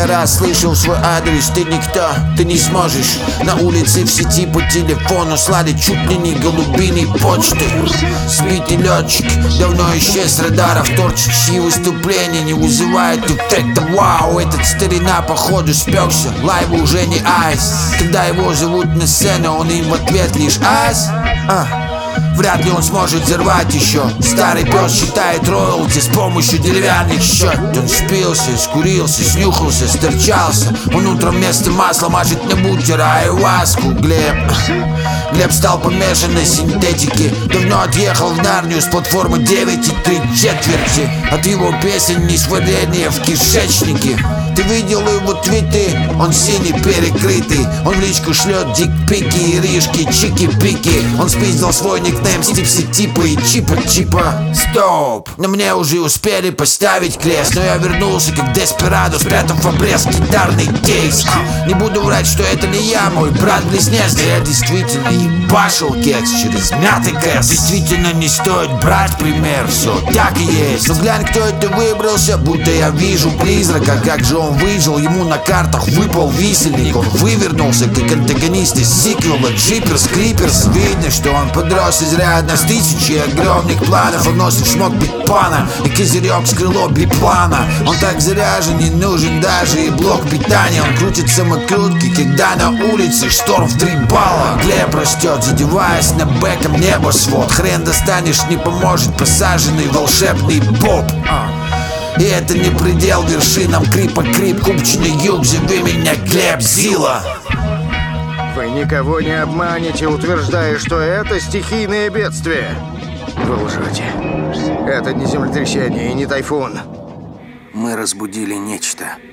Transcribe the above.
раз слышал свой адрес. Ты никто, ты не сможешь на улице в сети по телефону сладить чуть ли не голубиной почты. Сбитый летчик давно исчез с радаров. Торчит, чьи выступления не вызывают эффекта. Вау, этот старина походу спекся. Лайв уже не айс. Когда его зовут на сцену, он им в ответ лишь айс. Вряд ли он сможет взорвать еще. Старый пес считает роялти с помощью деревянных счет. Он спился, скурился, снюхался, сторчался. Он утром вместо масла мажет на бутер айваску. Глеб стал помешан на синтетике. Давно отъехал в Нарнию с платформы 9,3. От его песен не сварение в кишечнике. Ты видел его твиты? Он синий перекрытый. Он в личку шлет дикпики и рижки, чики-пики. Он спиздил свой никнейм с типси-типа и чипа-чипа. Стоп! На мне уже успели поставить крест. Но я вернулся как Деспирадо, спрятав в обрез гитарный кейс. Не буду врать, что это не я, мой брат-близнец. Да я действительно ебашил кекс через мятый кэс. Действительно не стоит брать пример, все так и есть. Но глянь, кто это выбрался, будто я вижу призрака. Как же он выжил, ему на картах выпал висельник. Он вывернулся, как антагонист из сиквела Джиперс Криперс. Видно, что он подрос изрядно с тысячей огромных планов. Он носит шмот битпана и козырек с крыло биплана. Он так заряжен, не нужен даже и блок питания. Он крутит самокрутки, когда на улице шторм в 3 балла. Глеб растет, задеваясь на бэком небосвод. Хрен достанешь, не поможет посаженный волшебный боб. И это не предел вершинам крипа крип. Купчиный юг, зови меня Глеб Зила. Вы никого не обманете, утверждая, что это стихийное бедствие. Вы лжете. Это не землетрясение и не тайфун. Мы разбудили нечто.